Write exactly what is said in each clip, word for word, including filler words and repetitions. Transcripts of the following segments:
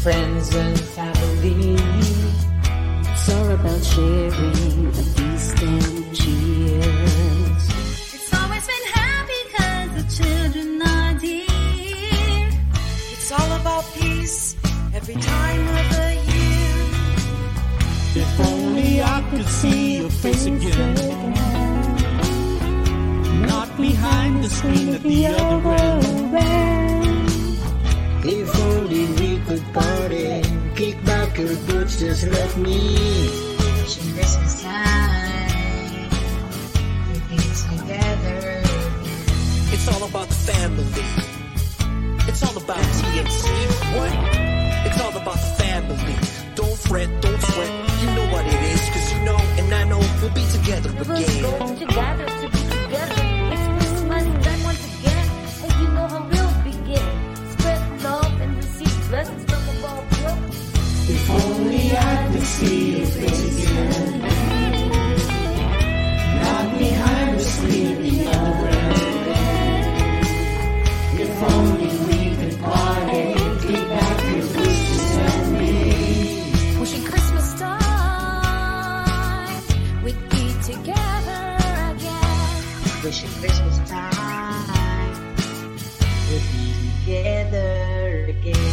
friends and family. It's all about sharing a feast and cheers. It's always been happy cause the children are dear. It's all about peace every time of the year. If only I could see your face again, not behind the screen at the other end. If only we could party, kick back your boots, just let me. Wishing Christmas time, we be together. It's all about the family. It's all about T N C. What? It's all about the family. Don't fret, don't sweat. You know what it is, cause you know, and I know we'll be together We'll again. go together to be together. It's Christmas time once again, and you know how we'll begin. Spread love and receive blessings from above. If only I could see your face again, not behind the screen at the other end. If only we could party, kick back your boots, just let me. Wishing Christmas time, we'd be together again. Wishing Christmas time, we'll be together again.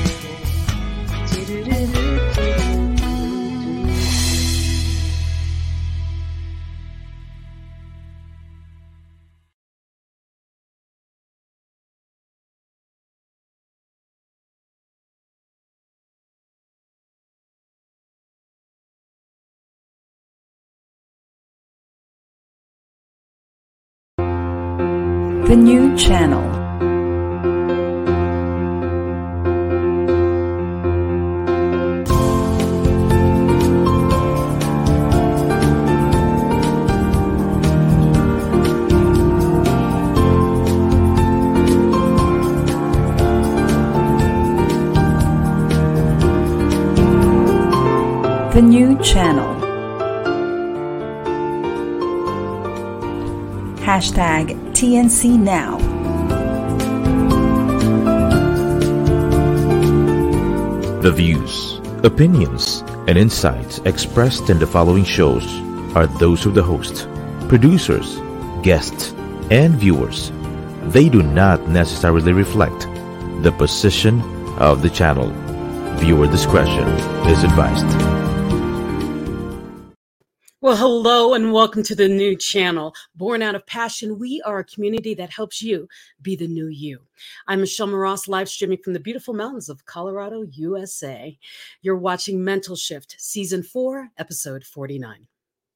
The new channel. The new channel. Hashtag T N C Now. The views, opinions, and insights expressed in the following shows are those of the host, producers, guests, and viewers. They do not necessarily reflect the position of the channel. Viewer discretion is advised. Well, hello and welcome to the new channel. Born out of passion, we are a community that helps you be the new you. I'm Michelle Moross, live streaming from the beautiful mountains of Colorado, U S A. You're watching Mental Shift, Season four, Episode forty-nine.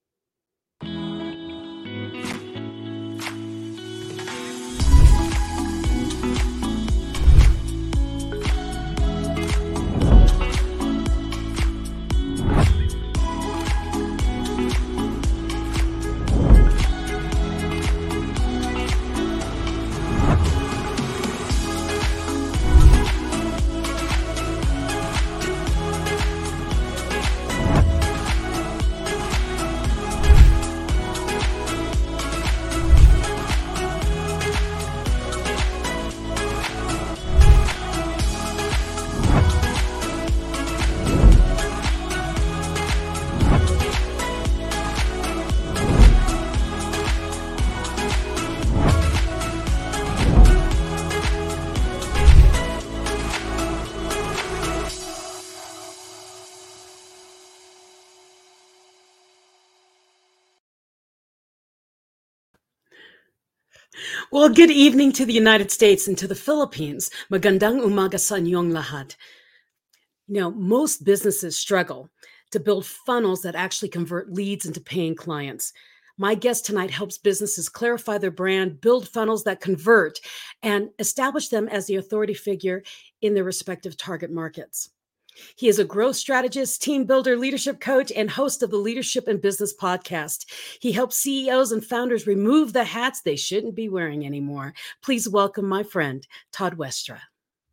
Well, good evening to the United States and to the Philippines. Magandang umaga sa inyong lahat. You know, most businesses struggle to build funnels that actually convert leads into paying clients. My guest tonight helps businesses clarify their brand, build funnels that convert, and establish them as the authority figure in their respective target markets. He is a growth strategist, team builder, leadership coach, and host of the Leadership and Business podcast. He helps C E Os and founders remove the hats they shouldn't be wearing anymore. Please welcome my friend, Todd Westra.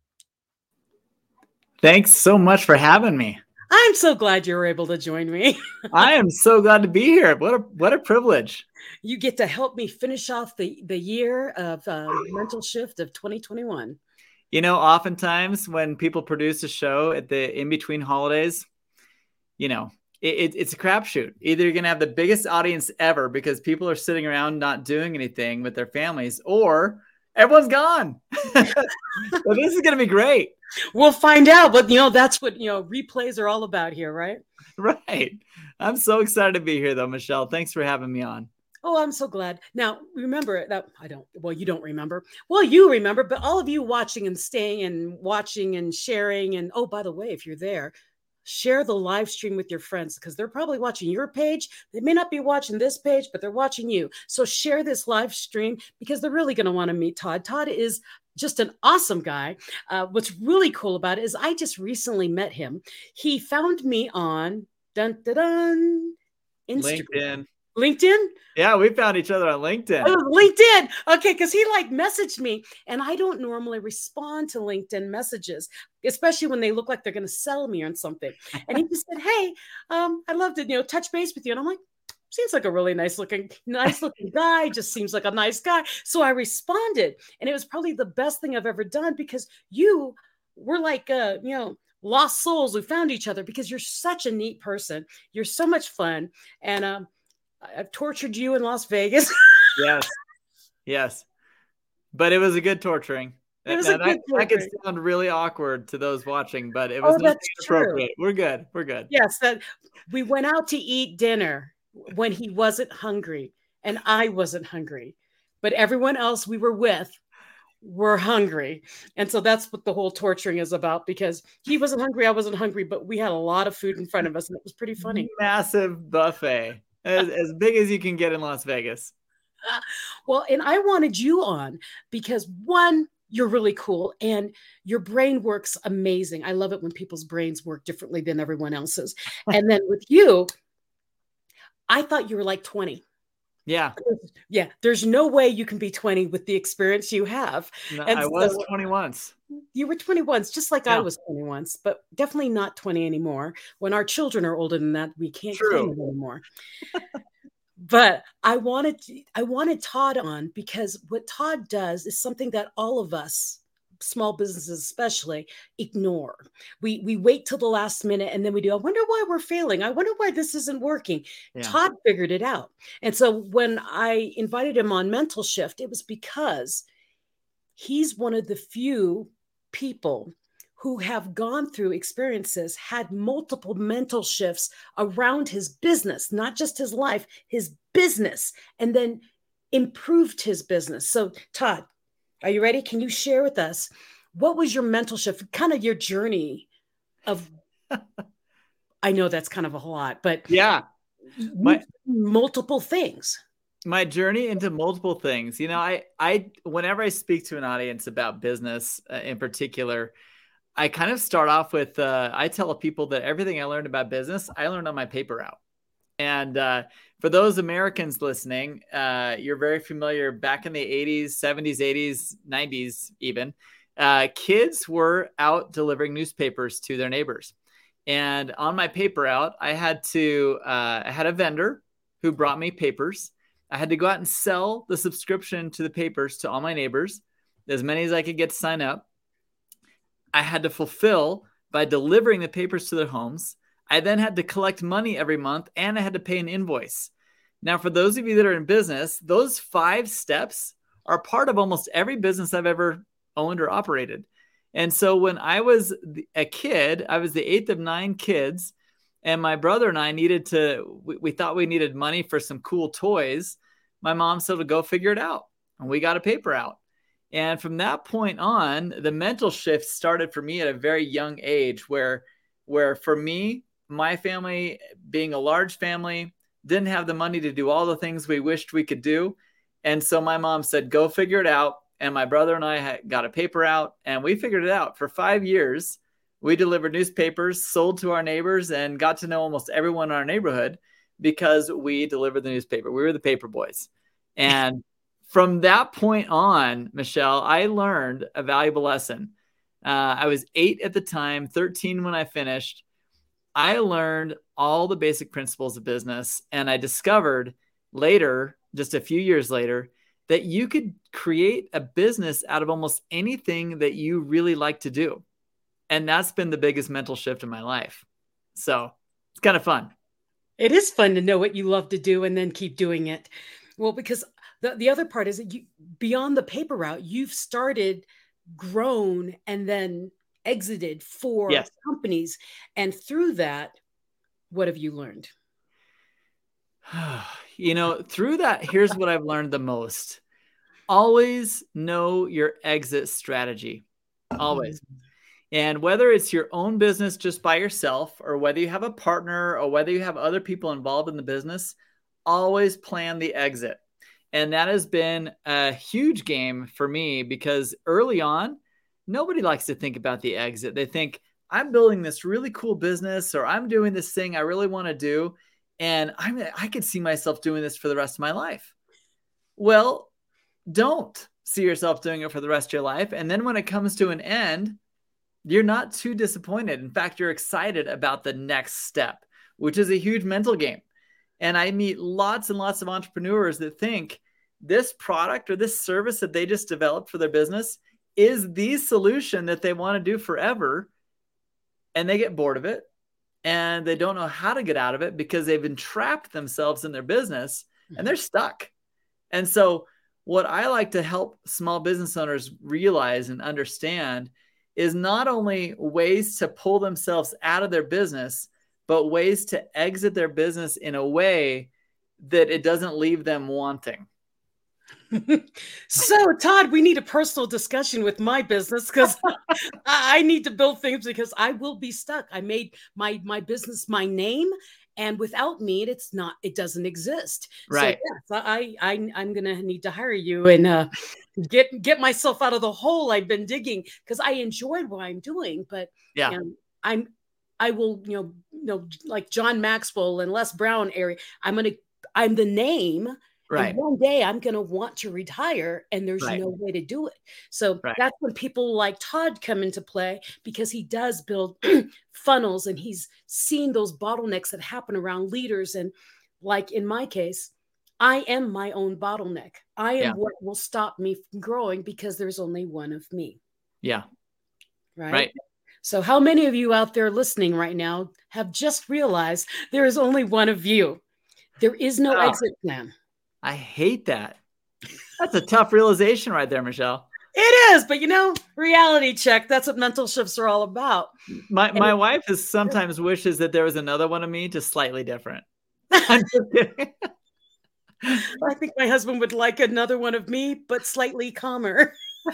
Thanks so much for having me. I'm so glad you were able to join me. I am so glad to be here. What a what a privilege. You get to help me finish off the, the year of uh, Mental Shift of twenty twenty-one. You know, oftentimes when people produce a show at the in between holidays, you know, it, it, it's a crapshoot. Either you're going to have the biggest audience ever because people are sitting around not doing anything with their families, or everyone's gone. So this is going to be great. We'll find out. But, you know, that's what, you know, replays are all about here, right? Right. I'm so excited to be here, though, Michelle. Thanks for having me on. Oh, I'm so glad. Now, remember that I don't, well, you don't remember. Well, you remember, but all of you watching and staying and watching and sharing. And oh, by the way, if you're there, share the live stream with your friends because they're probably watching your page. They may not be watching this page, but they're watching you. So share this live stream because they're really going to want to meet Todd. Todd is just an awesome guy. Uh, what's really cool about it is I just recently met him. He found me on dun, dun, dun, Instagram. LinkedIn. LinkedIn? Yeah, we found each other on LinkedIn. Oh, LinkedIn. Okay, because he like messaged me, and I don't normally respond to LinkedIn messages, especially when they look like they're going to sell me on something. And he just said, "Hey, um, I'd love to, you know, touch base with you." And I'm like, "Seems like a really nice looking, nice looking guy. Just seems like a nice guy." So I responded, and it was probably the best thing I've ever done because you were like, uh, you know. lost souls who found each other because you're such a neat person. You're so much fun, and um. I've tortured you in Las Vegas. Yes. Yes. But it was a good torturing. It was and a good I, I could torturing. sound really awkward to those watching, but it was Oh, not that's appropriate. true. We're good. We're good. Yes, that we went out to eat dinner when he wasn't hungry and I wasn't hungry. But everyone else we were with were hungry. And so that's what the whole torturing is about because he wasn't hungry, I wasn't hungry, but we had a lot of food in front of us and it was pretty funny. Massive buffet. As, as big as you can get in Las Vegas. Uh, well, and I wanted you on because one, you're really cool and your brain works amazing. I love it when people's brains work differently than everyone else's. And then with you, I thought you were like twenty. Yeah. Yeah. There's no way you can be twenty with the experience you have. No, and I so, was twenty once. You were twenty once, just like Yeah. I was twenty once, but definitely not twenty anymore. When our children are older than that, we can't True. claim it anymore. But I wanted to, I wanted Todd on because what Todd does is something that all of us, small businesses especially, ignore. We we wait till the last minute and then we do, I wonder why we're failing. I wonder why this isn't working. Yeah. Todd figured it out. And so when I invited him on Mental Shift, it was because he's one of the few people who have gone through experiences, had multiple mental shifts around his business, not just his life, his business, and then improved his business. So Todd, are you ready? Can you share with us what was your mental shift, kind of your journey of, I know that's kind of a lot, but yeah, my, multiple things. My journey into multiple things. You know, I, I, whenever I speak to an audience about business uh, in particular, I kind of start off with, uh, I tell people that everything I learned about business, I learned on my paper route. And uh, for those Americans listening, uh, you're very familiar back in the eighties, seventies, eighties, nineties, even, uh, kids were out delivering newspapers to their neighbors. And on my paper route, I had to, uh, I had a vendor who brought me papers. I had to go out and sell the subscription to the papers to all my neighbors, as many as I could get to sign up. I had to fulfill by delivering the papers to their homes. I then had to collect money every month and I had to pay an invoice. Now, for those of you that are in business, those five steps are part of almost every business I've ever owned or operated. And so when I was a kid, I was the eighth of nine kids, and my brother and I needed to, we, we thought we needed money for some cool toys. My mom said to go figure it out. And we got a paper out. And from that point on, the mental shift started for me at a very young age where, where for me, my family being a large family, didn't have the money to do all the things we wished we could do. And so my mom said, go figure it out. And my brother and I had got a paper out and we figured it out. For five years, we delivered newspapers, sold to our neighbors, and got to know almost everyone in our neighborhood because we delivered the newspaper. We were the paper boys. And from that point on, Michelle, I learned a valuable lesson. Uh, I was eight at the time, thirteen when I finished. I learned all the basic principles of business, and I discovered later, just a few years later, that you could create a business out of almost anything that you really like to do. And that's been the biggest mental shift in my life. So it's kind of fun. It is fun to know what you love to do and then keep doing it. Well, because the, the other part is that you, beyond the paper route, you've started, grown, and then exited four Yes. companies. And through that, what have you learned? You know, through that, here's what I've learned the most. Always know your exit strategy. Always. And whether it's your own business just by yourself, or whether you have a partner, or whether you have other people involved in the business, always plan the exit. And that has been a huge game for me, because early on, nobody likes to think about the exit. They think, I'm building this really cool business, or I'm doing this thing I really want to do, and I'm, I could see myself doing this for the rest of my life. Well, don't see yourself doing it for the rest of your life. And then when it comes to an end, you're not too disappointed. In fact, you're excited about the next step, which is a huge mental game. And I meet lots and lots of entrepreneurs that think this product or this service that they just developed for their business is the solution that they want to do forever. And they get bored of it, and they don't know how to get out of it because they've entrapped themselves in their business and they're stuck. And so what I like to help small business owners realize and understand is not only ways to pull themselves out of their business, but ways to exit their business in a way that it doesn't leave them wanting. So, Todd, we need a personal discussion with my business, because I need to build things, because I will be stuck. I made my my business my name, and without me, it's not. It doesn't exist. Right. So, yes, I, I I'm gonna need to hire you and uh, get get myself out of the hole I've been digging, because I enjoyed what I'm doing, but Yeah. you know, I'm I will you know you know like John Maxwell and Les Brown area. I'm gonna I'm the name. Right. And one day I'm going to want to retire, and there's Right. no way to do it. So Right. that's when people like Todd come into play, because he does build funnels, and he's seen those bottlenecks that happen around leaders. And like in my case, I am my own bottleneck. I am Yeah. what will stop me from growing, because there's only one of me. Yeah. Right. Right. So how many of you out there listening right now have just realized there is only one of you? There is no Oh. exit plan. I hate that. That's a tough realization right there, Michelle. It is, but you know, reality check. That's what mental shifts are all about. My And my it- wife is sometimes wishes that there was another one of me, just slightly different. I'm just kidding. I think my husband would like another one of me, but slightly calmer.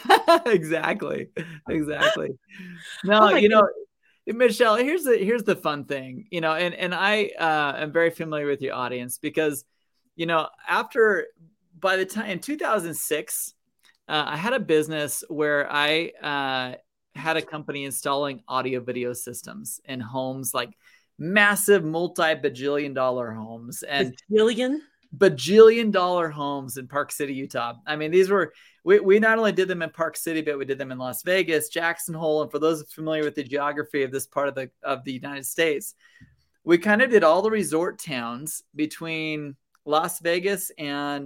Exactly. Exactly. No, Oh my you know, Michelle, here's the here's the fun thing, you know, and and I uh, am very familiar with your audience, because, you know, after by the time in two thousand six, uh, I had a business where I uh, had a company installing audio video systems in homes, like massive multi-bajillion dollar homes and Bajillion? bajillion dollar homes in Park City, Utah. I mean, these were, we, we not only did them in Park City, but we did them in Las Vegas, Jackson Hole. And for those familiar with the geography of this part of the, of the United States, we kind of did all the resort towns between Las Vegas and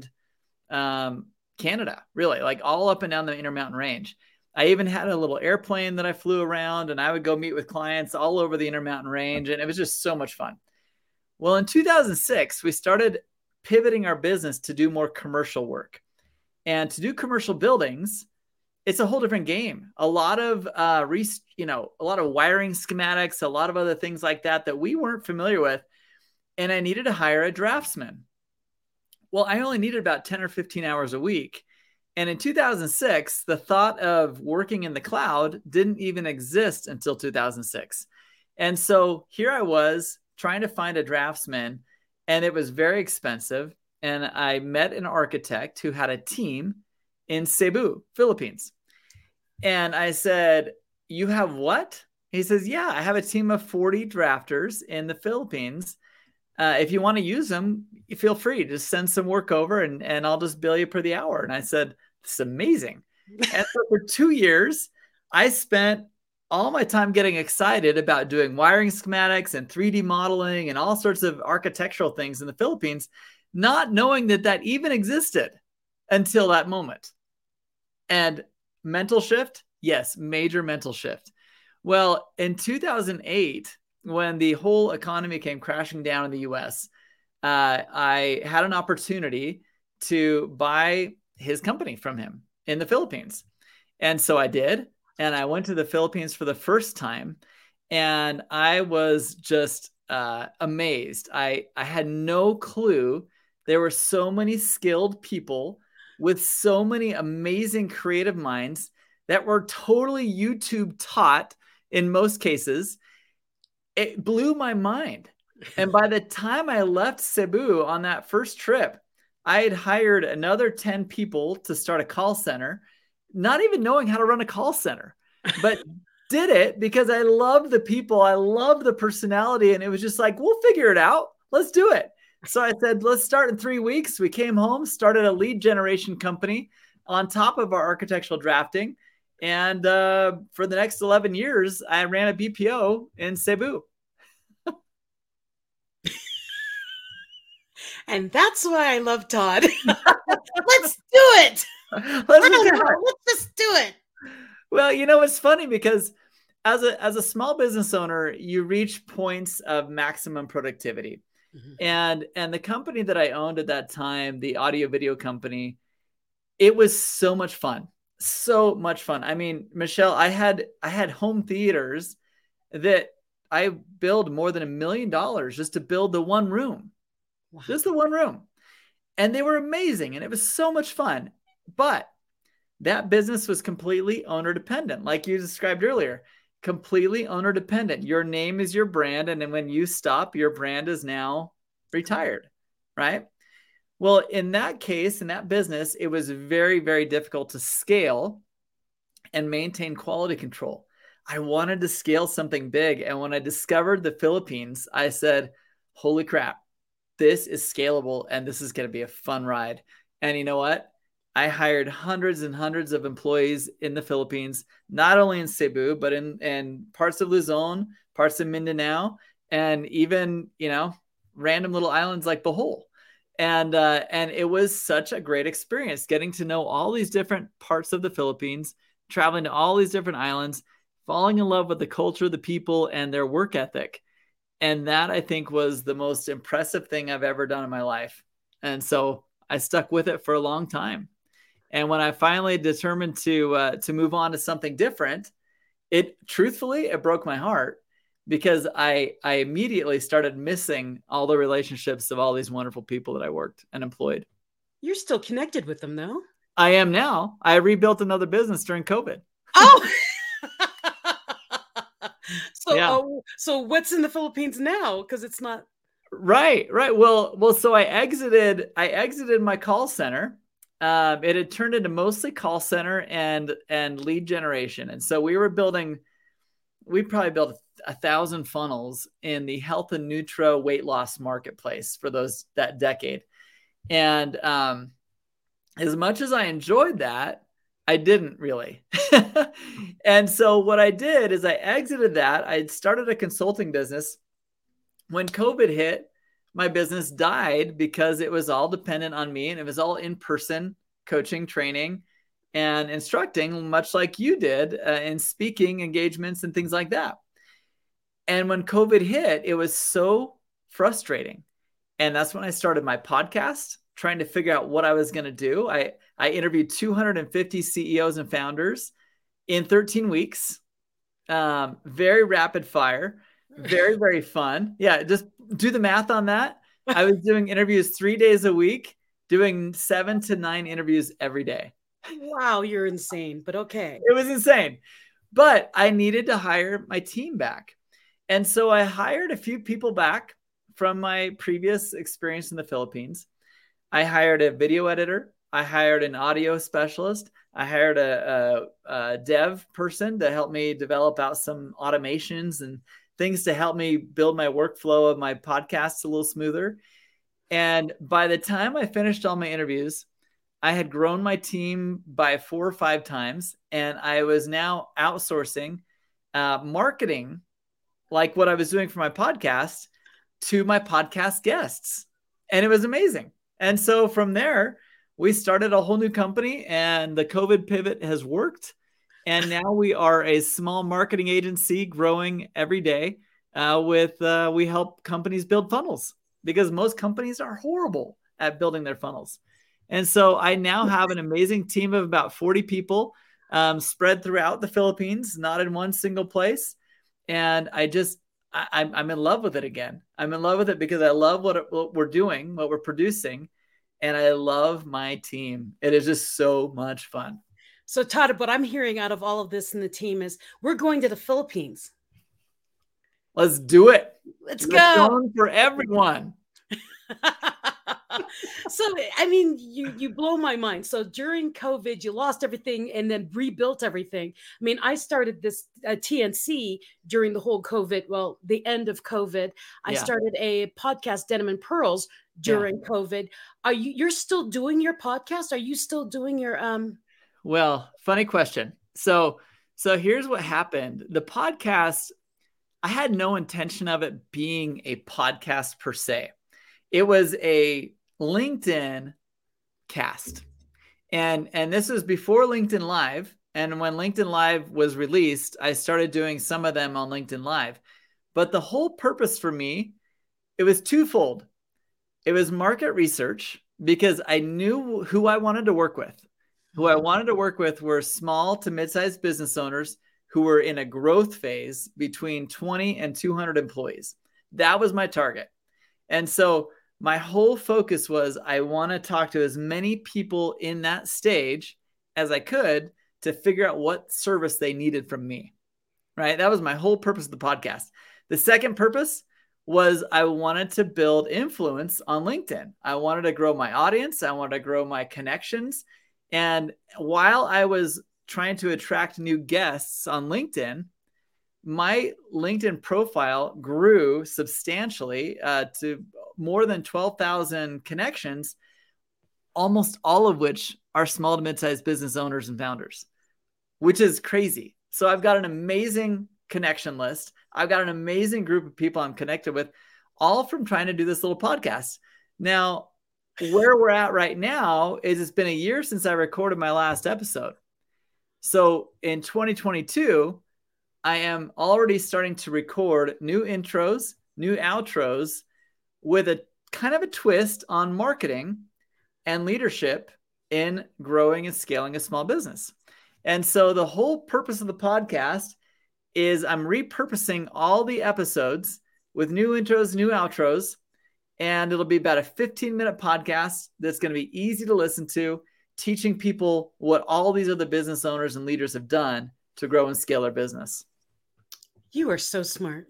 um, Canada, really, like all up and down the Intermountain Range. I even had a little airplane that I flew around, and I would go meet with clients all over the Intermountain Range. And it was just so much fun. Well, in two thousand six, we started pivoting our business to do more commercial work. And to do commercial buildings, it's a whole different game. A lot of, uh, re- you know, a lot of wiring schematics, a lot of other things like that that we weren't familiar with. And I needed to hire a draftsman. Well, I only needed about ten or fifteen hours a week. And in two thousand six, the thought of working in the cloud didn't even exist until two thousand six. And so here I was trying to find a draftsman, and it was very expensive. And I met an architect who had a team in Cebu, Philippines. And I said, "You have what?" He says, "Yeah, I have a team of forty drafters in the Philippines. Uh, if you want to use them, feel free. Just send some work over, and, and I'll just bill you per the hour." And I said, "It's amazing." And so for two years, I spent all my time getting excited about doing wiring schematics and three D modeling and all sorts of architectural things in the Philippines, not knowing that that even existed. until that moment. And mental shift, yes, major mental shift. Well, in two thousand eight, when the whole economy came crashing down in the U S, uh, I had an opportunity to buy his company from him in the Philippines. And so I did. And I went to the Philippines for the first time. And I was just uh, amazed. I, I had no clue. There were so many skilled people with so many amazing creative minds that were totally YouTube taught in most cases. It blew my mind. And by the time I left Cebu on that first trip, I had hired another ten people to start a call center, not even knowing how to run a call center, but did it because I loved the people. I loved the personality. And it was just like, we'll figure it out. Let's do it. So I said, let's start in three weeks. We came home, started a lead generation company on top of our architectural drafting. And uh, for the next eleven years, I ran a B P O in Cebu. And that's why I love Todd. Let's do it. Let's, I don't do know. it. Let's just do it. Well, you know, it's funny because as a as a small business owner, you reach points of maximum productivity. Mm-hmm. And and the company that I owned at that time, the audio video company, it was so much fun. So much fun. I mean, Michelle, I had I had home theaters that I billed more than a million dollars just to build the one room. Wow. Just the one room. And they were amazing. And it was so much fun. But that business was completely owner dependent. Like you described earlier, completely owner dependent. Your name is your brand. And then when you stop, your brand is now retired, right? Well, in that case, in that business, it was very, very difficult to scale and maintain quality control. I wanted to scale something big. And when I discovered the Philippines, I said, holy crap, this is scalable and this is going to be a fun ride. And you know what? I hired hundreds and hundreds of employees in the Philippines, not only in Cebu, but in, in parts of Luzon, parts of Mindanao, and even, you know, random little islands like Bohol. And, uh, and it was such a great experience getting to know all these different parts of the Philippines, traveling to all these different islands, falling in love with the culture, the people, and their work ethic. And that, I think, was the most impressive thing I've ever done in my life. And so I stuck with it for a long time. And when I finally determined to uh, to move on to something different, it truthfully, it broke my heart because I I immediately started missing all the relationships of all these wonderful people that I worked and employed. You're still connected with them, though. I am now. I rebuilt another business during COVID. Oh, so Yeah. uh, so what's in the Philippines now? Because it's not Right, right. Well, well. So I exited. I exited my call center. Um, it had turned into mostly call center and and lead generation, and so we were building. We probably built a thousand funnels in the health and nutro weight loss marketplace for those that decade. And um, as much as I enjoyed that, I didn't really. And so what I did is I exited that. I started a consulting business. When COVID hit, my business died because it was all dependent on me and it was all in-person coaching, training, and instructing, much like you did uh, in speaking engagements and things like that. And when COVID hit, it was so frustrating. And that's when I started my podcast, trying to figure out what I was going to do. I, I interviewed two hundred fifty C E Os and founders in thirteen weeks. Um, very rapid fire, very, very fun. Yeah, just do the math on that. I was doing interviews three days a week, doing seven to nine interviews every day. Wow, you're insane, but okay. It was insane. But I needed to hire my team back. And so I hired a few people back from my previous experience in the Philippines. I hired a video editor. I hired an audio specialist. I hired a, a, a dev person to help me develop out some automations and things to help me build my workflow of my podcasts a little smoother. And by the time I finished all my interviews, I had grown my team by four or five times, and I was now outsourcing uh, marketing, like what I was doing for my podcast, to my podcast guests. And it was amazing. And so from there, we started a whole new company, and the COVID pivot has worked. And now we are a small marketing agency growing every day uh, with, uh, we help companies build funnels because most companies are horrible at building their funnels. And so I now have an amazing team of about forty people um, spread throughout the Philippines, not in one single place. And I just, I, I'm, I'm in love with it again. I'm in love with it because I love what, it, what we're doing, what we're producing. And I love my team. It is just so much fun. So Todd, what I'm hearing out of all of this in the team is we're going to the Philippines. Let's do it. Let's We're go. going for everyone. So, I mean, you, you blow my mind. So during COVID, you lost everything and then rebuilt everything. I mean, I started this uh, T N C during the whole COVID, well, the end of COVID. I Yeah. started a podcast, Denim and Pearls, during COVID. Are you, you're still doing your podcast? Are you still doing your, um, Well, funny question. So, so here's what happened. The podcast, I had no intention of it being a podcast per se. It was a LinkedIn cast. And, and this was before LinkedIn Live. And when LinkedIn Live was released, I started doing some of them on LinkedIn Live. But the whole purpose for me, it was twofold. It was market research because I knew who I wanted to work with. Who I wanted to work with were small to mid-sized business owners who were in a growth phase between twenty and two hundred employees. That was my target. And so my whole focus was I want to talk to as many people in that stage as I could to figure out what service they needed from me, right? That was my whole purpose of the podcast. The second purpose was I wanted to build influence on LinkedIn. I wanted to grow my audience. I wanted to grow my connections. And while I was trying to attract new guests on LinkedIn, my LinkedIn profile grew substantially uh, to more than twelve thousand connections, almost all of which are small to mid-sized business owners and founders, which is crazy. So I've got an amazing connection list. I've got an amazing group of people I'm connected with, all from trying to do this little podcast. Now, where we're at right now is it's been a year since I recorded my last episode. So in twenty twenty-two, I am already starting to record new intros, new outros with a kind of a twist on marketing and leadership in growing and scaling a small business. And so the whole purpose of the podcast is I'm repurposing all the episodes with new intros, new outros, and it'll be about a fifteen minute podcast that's going to be easy to listen to, teaching people what all these other business owners and leaders have done to grow and scale their business. you are so smart.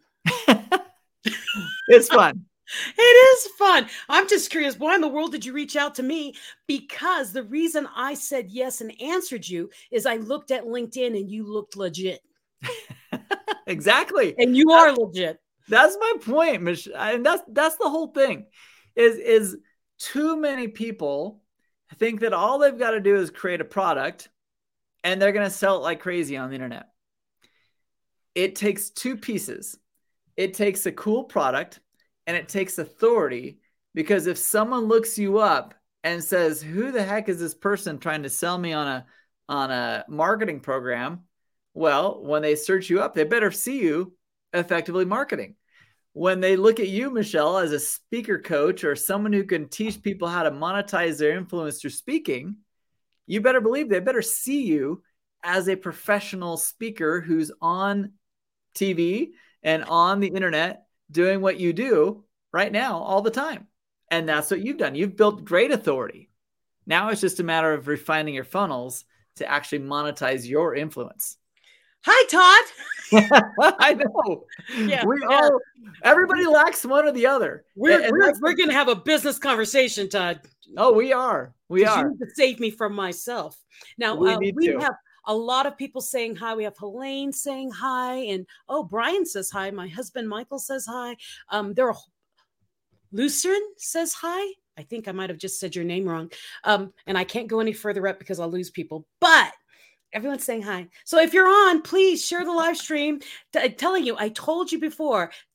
It's fun. It is fun. I'm just curious, why in the world did you reach out to me? Because the reason I said yes and answered you is I looked at LinkedIn and you looked legit. Exactly. And you are legit. That's my point, Mich- and that's that's the whole thing. Is is too many people think that all they've got to do is create a product, and they're going to sell it like crazy on the internet. It takes two pieces. It takes a cool product, and it takes authority. Because if someone looks you up and says, "Who the heck is this person trying to sell me on a on a marketing program?" Well, when they search you up, they better see you effectively marketing. When they look at you, Michelle, as a speaker coach or someone who can teach people how to monetize their influence through speaking, you better believe they better see you as a professional speaker who's on T V and on the internet doing what you do right now all the time. And that's what you've done. You've built great authority. Now it's just a matter of refining your funnels to actually monetize your influence. Hi, Todd. I know. Yeah, we yeah. all, everybody lacks one or the other. We're, And- and we're, that's- we're going to have a business conversation, Todd. oh, we are. We 'Cause are. You need to save me from myself. Now, We uh, need we to. have a lot of people saying hi. We have Helene saying hi. And, oh, Brian says hi. My husband, Michael, says hi. Um, there are Lucerne says hi. I think I might have just said your name wrong. Um, and I can't go any further up because I'll lose people. But everyone's saying hi. So if you're on, please share the live stream. T- telling you, I told you before,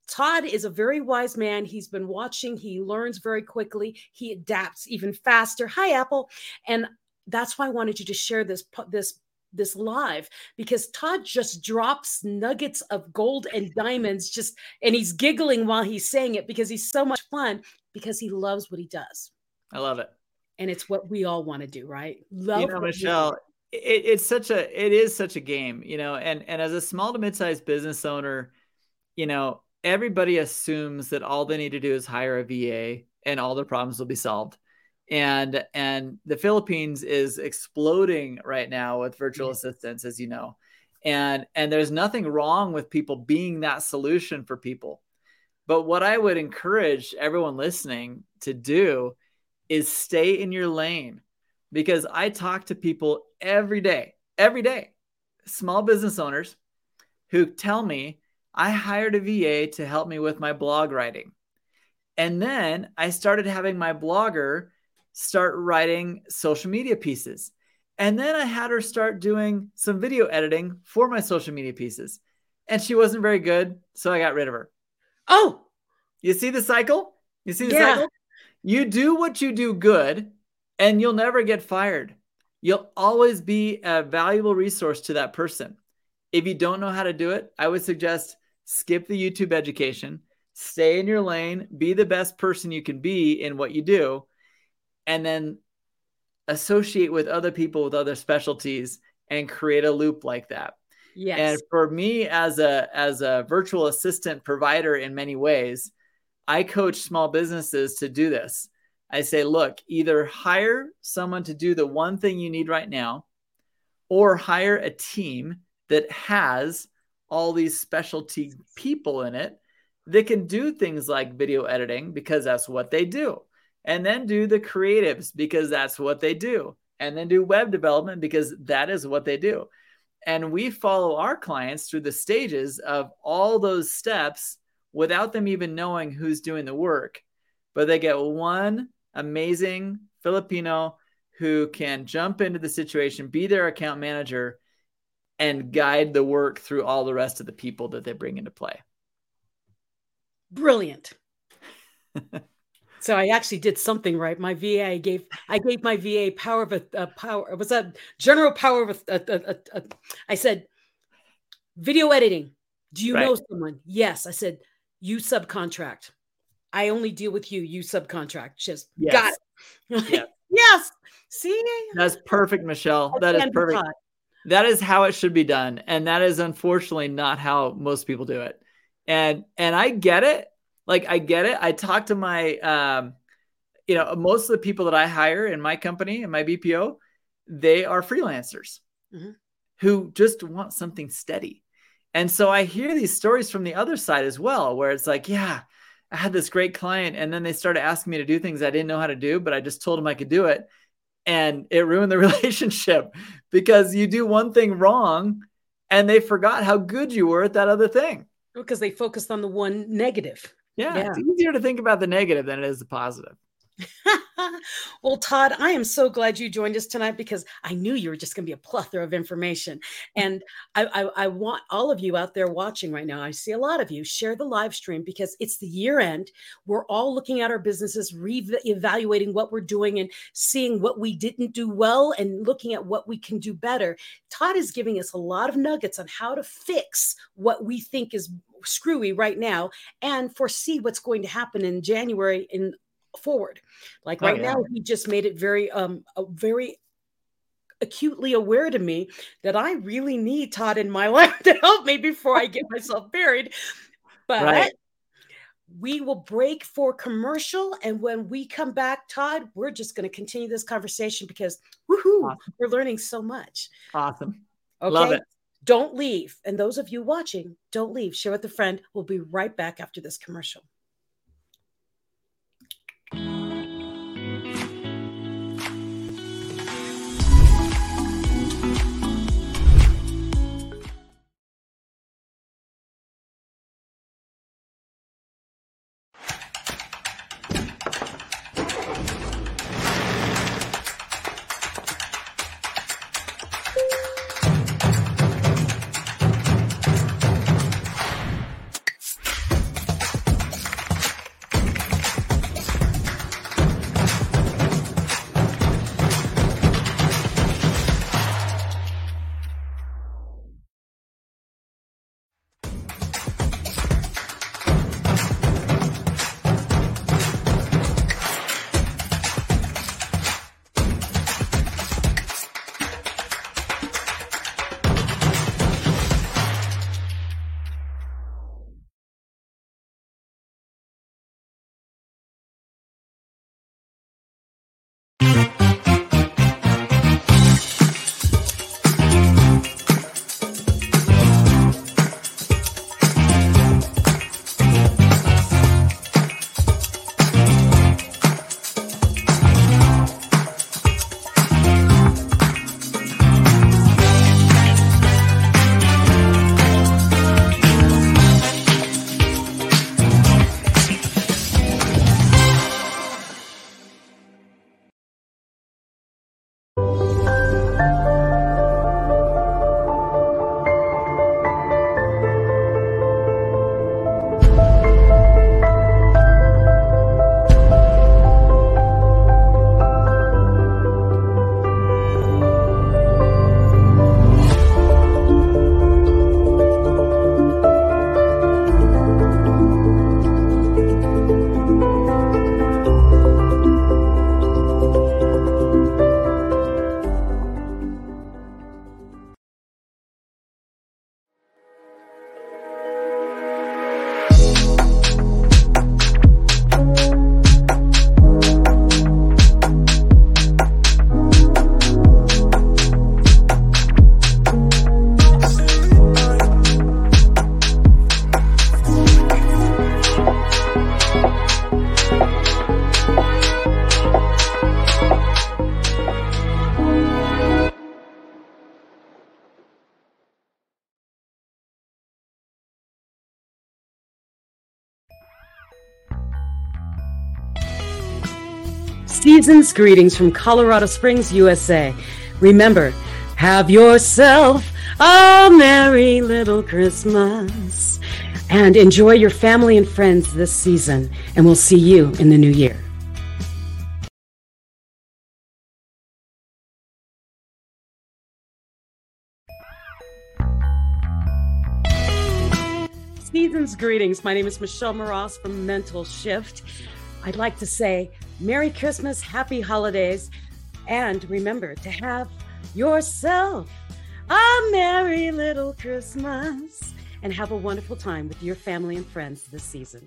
Todd is a very wise man. He's been watching. He learns very quickly. He adapts even faster. Hi, Apple. And that's why I wanted you to share this, this, this live, because Todd just drops nuggets of gold and diamonds just, and he's giggling while he's saying it because he's so much fun, because he loves what he does. I love it. And it's what we all want to do, right? Love you know, what Michelle, it, it's such a, it is such a game, you know, and, and as a small to mid-sized business owner, you know, everybody assumes that all they need to do is hire a V A and all their problems will be solved. And, and the Philippines is exploding right now with virtual mm-hmm. assistants, as you know, and, and there's nothing wrong with people being that solution for people. But what I would encourage everyone listening to do is stay in your lane, because I talk to people every day, every day, small business owners who tell me, I hired a V A to help me with my blog writing. And then I started having my blogger start writing social media pieces. And then I had her start doing some video editing for my social media pieces. And she wasn't very good, so I got rid of her. Oh, you see the cycle? You see the yeah. cycle? You do what you do good, and you'll never get fired. You'll always be a valuable resource to that person. If you don't know how to do it, I would suggest skip the YouTube education, stay in your lane, be the best person you can be in what you do, and then associate with other people with other specialties and create a loop like that. Yes. And for me as a, as a virtual assistant provider in many ways, I coach small businesses to do this. I say, look, either hire someone to do the one thing you need right now, or hire a team that has all these specialty people in it that can do things like video editing, because that's what they do. And then do the creatives, because that's what they do. And then do web development, because that is what they do. And we follow our clients through the stages of all those steps without them even knowing who's doing the work. But they get one amazing Filipino who can jump into the situation, be their account manager, and guide the work through all the rest of the people that they bring into play. Brilliant. So I actually did something right. My V A I gave I gave my V A power of a, a power. It was a general power of a, a, a, a. I said, video editing. Do you right. know someone? Yes. I said, you subcontract. I only deal with you. You subcontract. Just yes. got it. Yes. Yes. See, that's perfect, Michelle. That is perfect. That is how it should be done, and that is unfortunately not how most people do it. And and I get it. Like, I get it. I talk to my, um, you know, most of the people that I hire in my company, in my B P O, they are freelancers mm-hmm. who just want something steady. And so I hear these stories from the other side as well, where it's like, yeah, I had this great client, and then they started asking me to do things I didn't know how to do, but I just told them I could do it. And it ruined the relationship, because you do one thing wrong and they forgot how good you were at that other thing. Because they focused on the one negative. Yeah, yeah, it's easier to think about the negative than it is the positive. Well, Todd, I am so glad you joined us tonight, because I knew you were just going to be a plethora of information. And I, I, I want all of you out there watching right now, I see a lot of you, share the live stream, because it's the year end. We're all looking at our businesses, re-evaluating what we're doing and seeing what we didn't do well and looking at what we can do better. Todd is giving us a lot of nuggets on how to fix what we think is screwy right now and foresee what's going to happen in January in forward. Like right oh, yeah. now, he just made it very, um, uh, very acutely aware to me that I really need Todd in my life to help me before I get myself buried. But right. we will break for commercial. And when we come back, Todd, we're just going to continue this conversation, because woohoo, awesome. We're learning so much. Awesome. Okay. Love it. Don't leave. And those of you watching, don't leave. Share with a friend. We'll be right back after this commercial. Season's greetings from Colorado Springs, U S A. Remember, have yourself a merry little Christmas and enjoy your family and friends this season. And we'll see you in the new year. Season's greetings. My name is Michelle Moroz from Mental Shift. I'd like to say Merry Christmas, Happy Holidays, and remember to have yourself a merry little Christmas and have a wonderful time with your family and friends this season.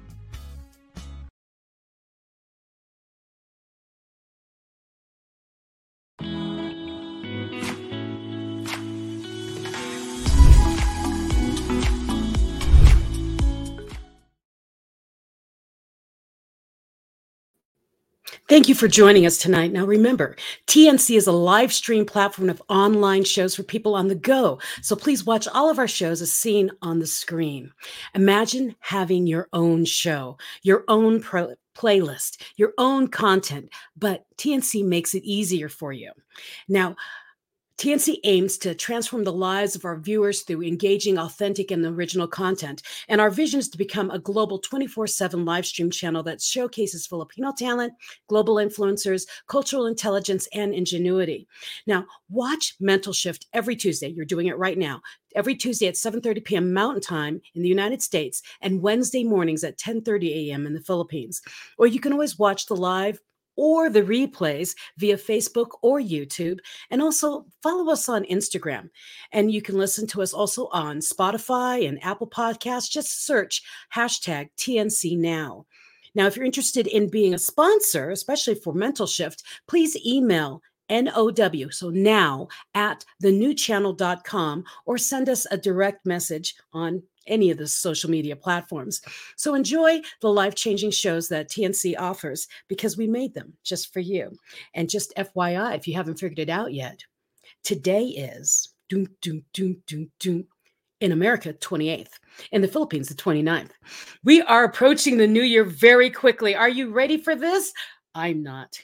Thank you for joining us tonight. Now remember, T N C is a live stream platform of online shows for people on the go. So please watch all of our shows as seen on the screen. Imagine having your own show, your own pro- playlist, your own content, but T N C makes it easier for you. Now, T N C aims to transform the lives of our viewers through engaging, authentic, and original content. And our vision is to become a global twenty-four seven live stream channel that showcases Filipino talent, global influencers, cultural intelligence, and ingenuity. Now, watch Mental Shift every Tuesday. You're doing it right now. Every Tuesday at seven thirty p.m. Mountain Time in the United States and Wednesday mornings at ten thirty a.m. in the Philippines. Or you can always watch the live or the replays via Facebook or YouTube. And also follow us on Instagram. And you can listen to us also on Spotify and Apple Podcasts. Just search hashtag T N C Now. Now, if you're interested in being a sponsor, especially for Mental Shift, please email N O W, so now at the new channel dot com, or send us a direct message on any of the social media platforms. So enjoy the life-changing shows that T N C offers because we made them just for you. And just F Y I, if you haven't figured it out yet, today is doom, doom, doom, doom, doom, in America, twenty-eighth. In the Philippines, the twenty-ninth. We are approaching the new year very quickly. Are you ready for this? I'm not.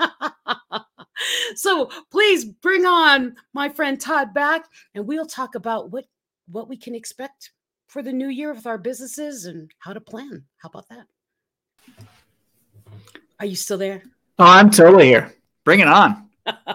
So please bring on my friend Todd back, and we'll talk about what, what we can expect for the new year with our businesses and how to plan. How about that? Are you still there? Oh, I'm totally here. Bring it on.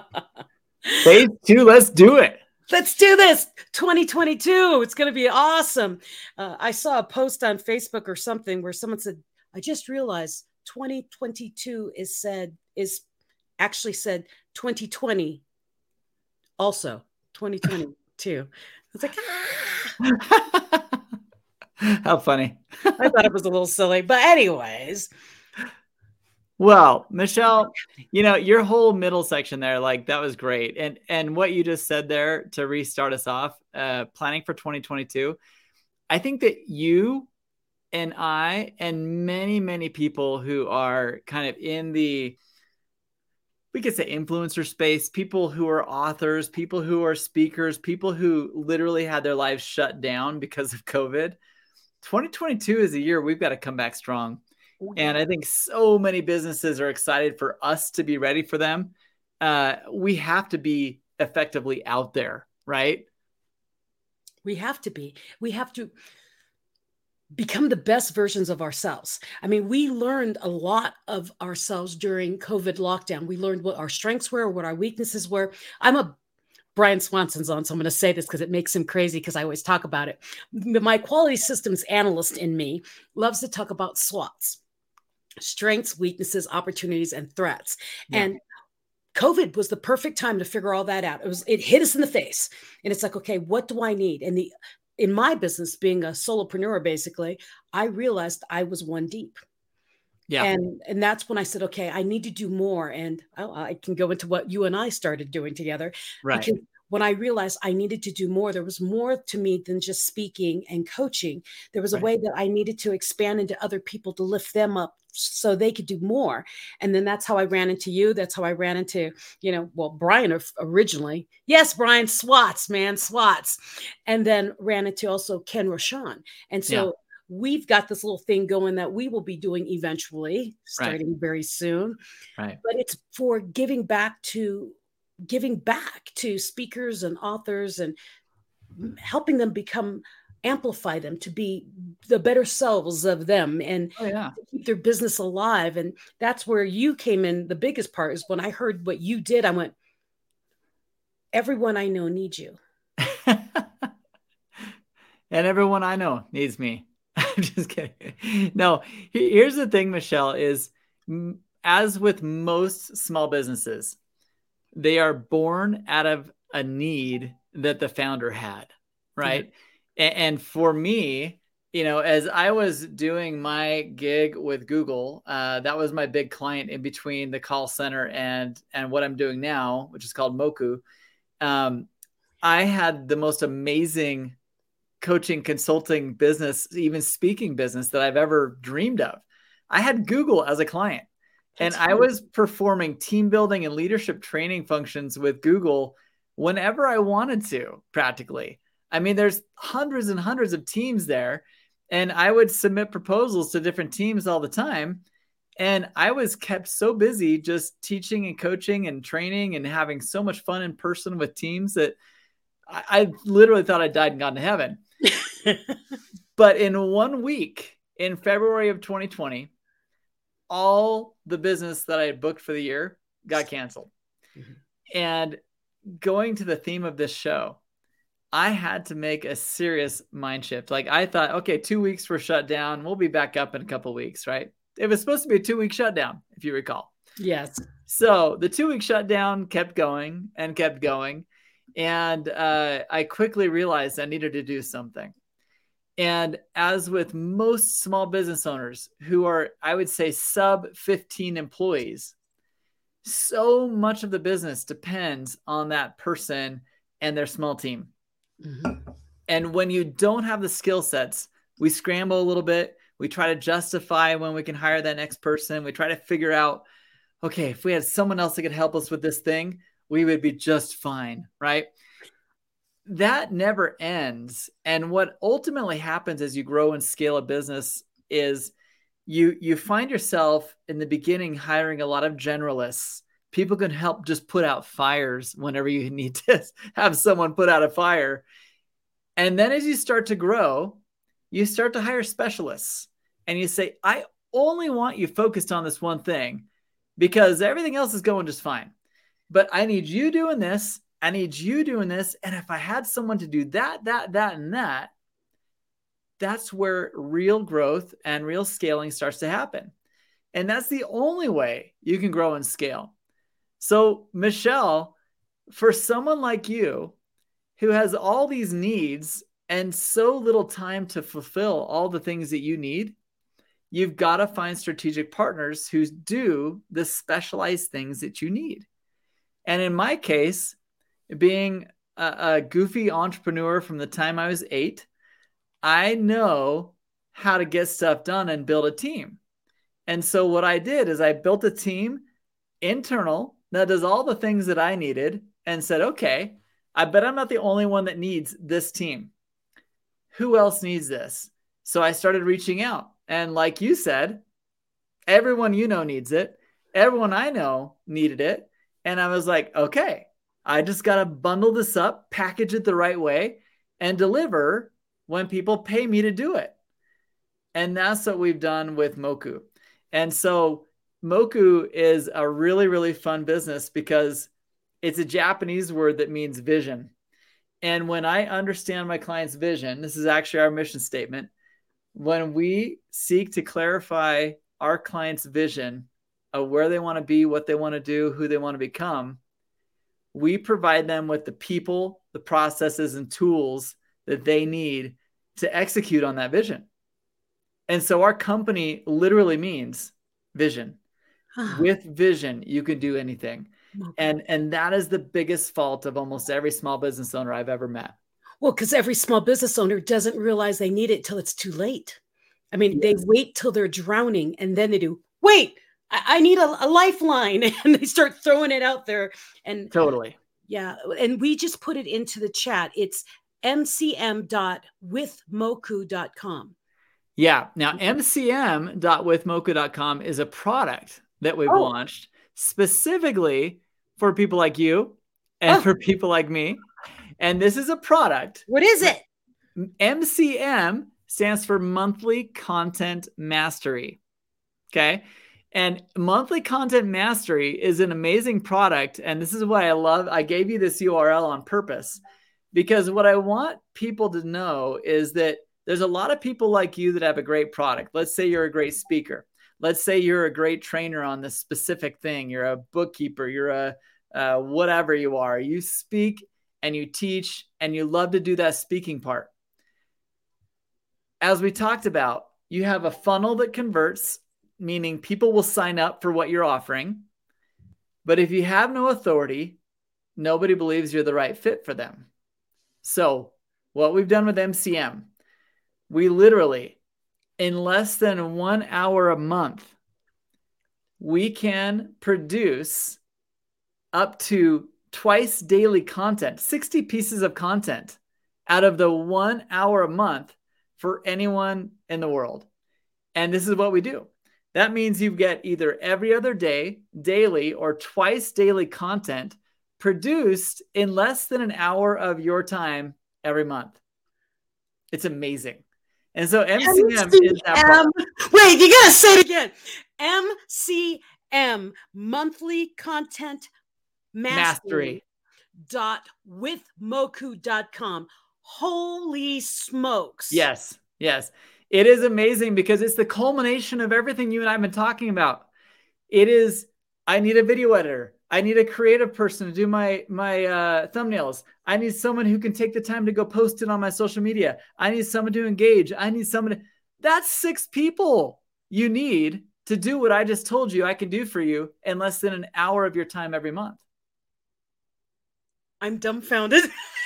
Phase two, let's do it. Let's do this. twenty twenty-two. It's going to be awesome. Uh, I saw a post on Facebook or something where someone said, I just realized twenty twenty-two is said, is actually said twenty twenty. Also, twenty twenty-two. I was like, ah. How funny. I thought it was a little silly, but anyways. Well, Michelle, you know, your whole middle section there, like that was great. And, and what you just said there to restart us off, uh, planning for twenty twenty-two, I think that you and I and many, many people who are kind of in the, we could say influencer space, people who are authors, people who are speakers, people who literally had their lives shut down because of COVID. twenty twenty-two is a year we've got to come back strong. And I think so many businesses are excited for us to be ready for them. Uh, we have to be effectively out there, right? We have to be. We have to become the best versions of ourselves. I mean, we learned a lot of ourselves during COVID lockdown. We learned what our strengths were, what our weaknesses were. I'm a Brian Swanson's on, so I'm going to say this because it makes him crazy because I always talk about it. My quality systems analyst in me loves to talk about SWOTs: strengths, weaknesses, opportunities, and threats. Yeah. And COVID was the perfect time to figure all that out. It was, it hit us in the face. And it's like, okay, what do I need? And the, in my business, being a solopreneur, basically, I realized I was one deep. Yeah. And, and that's when I said, okay, I need to do more. And I, I can go into what you and I started doing together. Right. Because when I realized I needed to do more, there was more to me than just speaking and coaching. There was a right. way that I needed to expand into other people to lift them up so they could do more. And then that's how I ran into you. That's how I ran into, you know, well, Brian originally. Yes, Brian, SWOTs, man, SWOTs. And then ran into also Ken Rochon. And so yeah. we've got this little thing going that we will be doing eventually, starting right. very soon. Right. But it's for giving back to giving back to speakers and authors and helping them become amplify them to be the better selves of them and oh, yeah. keep their business alive. And that's where you came in. The biggest part is when I heard what you did, I went, everyone I know needs you. And everyone I know needs me. I'm just kidding. No, here's the thing, Michelle, is as with most small businesses, they are born out of a need that the founder had, right? Mm-hmm. And for me, you know, as I was doing my gig with Google, uh, that was my big client in between the call center and and what I'm doing now, which is called Moku. Um, I had the most amazing coaching, consulting business, even speaking business that I've ever dreamed of. I had Google as a client. That's and I was performing team building and leadership training functions with Google whenever I wanted to, practically. I mean, there's hundreds and hundreds of teams there, and I would submit proposals to different teams all the time. And I was kept so busy just teaching and coaching and training and having so much fun in person with teams that I, I literally thought I died and gone to heaven. But in one week, in February of twenty twenty, all the business that I had booked for the year got canceled. Mm-hmm. And going to the theme of this show, I had to make a serious mind shift. Like I thought, okay, two weeks were shut down. We'll be back up in a couple of weeks, right? It was supposed to be a two week shutdown, if you recall. Yes. So the two week shutdown kept going and kept going. And uh, I quickly realized I needed to do something. And as with most small business owners who are, I would say, sub fifteen employees, so much of the business depends on that person and their small team. Mm-hmm. And when you don't have the skill sets, we scramble a little bit. We try to justify when we can hire that next person. We try to figure out, okay, if we had someone else that could help us with this thing, we would be just fine, right? That never ends. And what ultimately happens as you grow and scale a business is you, you find yourself in the beginning hiring a lot of generalists. People can help just put out fires whenever you need to have someone put out a fire. And then as you start to grow, you start to hire specialists and you say, I only want you focused on this one thing because everything else is going just fine. But I need you doing this. I need you doing this. And if I had someone to do that, that, that, and that, that's where real growth and real scaling starts to happen. And that's the only way you can grow and scale. So, Michelle, for someone like you who has all these needs and so little time to fulfill all the things that you need, you've got to find strategic partners who do the specialized things that you need. And in my case, being a, a goofy entrepreneur from the time I was eight, I know how to get stuff done and build a team. And so what I did is I built a team internal that does all the things that I needed and said, okay, I bet I'm not the only one that needs this team. Who else needs this? So I started reaching out. And like you said, everyone you know needs it. Everyone I know needed it. And I was like, okay, I just got to bundle this up, package it the right way, and deliver when people pay me to do it. And that's what we've done with Moku. And so Moku is a really, really fun business because it's a Japanese word that means vision. And when I understand my client's vision, this is actually our mission statement. When we seek to clarify our client's vision of where they want to be, what they want to do, who they want to become, we provide them with the people, the processes, and tools that they need to execute on that vision. And so our company literally means vision. With vision, you can do anything. And, and that is the biggest fault of almost every small business owner I've ever met. Well, because every small business owner doesn't realize they need it till it's too late. I mean, yes. They wait till they're drowning and then they do, wait, I, I need a, a lifeline. And they start throwing it out there. And totally. Yeah. And we just put it into the chat. It's m c m dot with moku dot com. Yeah. Now, m c m dot with mocha dot com is a product that we've Oh. launched specifically for people like you and Oh. for people like me. And this is a product. What is it? M C M stands for Monthly Content Mastery. Okay. And Monthly Content Mastery is an amazing product. And this is why I love, I gave you this U R L on purpose, because what I want people to know is that there's a lot of people like you that have a great product. Let's say you're a great speaker. Let's say you're a great trainer on this specific thing. You're a bookkeeper. You're a uh, whatever you are. You speak and you teach and you love to do that speaking part. As we talked about, you have a funnel that converts, meaning people will sign up for what you're offering. But if you have no authority, nobody believes you're the right fit for them. So what we've done with M C M, we literally, in less than one hour a month, we can produce up to twice daily content, sixty pieces of content out of the one hour a month for anyone in the world. And this is what we do. That means you get either every other day, daily, or twice daily content produced in less than an hour of your time every month. It's amazing. And so M C M is that product. Wait, you gotta say it again. M C M, Monthly Content Mastery. Mastery. Dot with moku dot com. Holy smokes. Yes, yes. It is amazing because it's the culmination of everything you and I have been talking about. It is, I need a video editor. I need a creative person to do my, my uh, thumbnails. I need someone who can take the time to go post it on my social media. I need someone to engage. I need someone to, that's six people you need to do what I just told you I can do for you in less than an hour of your time every month. I'm dumbfounded.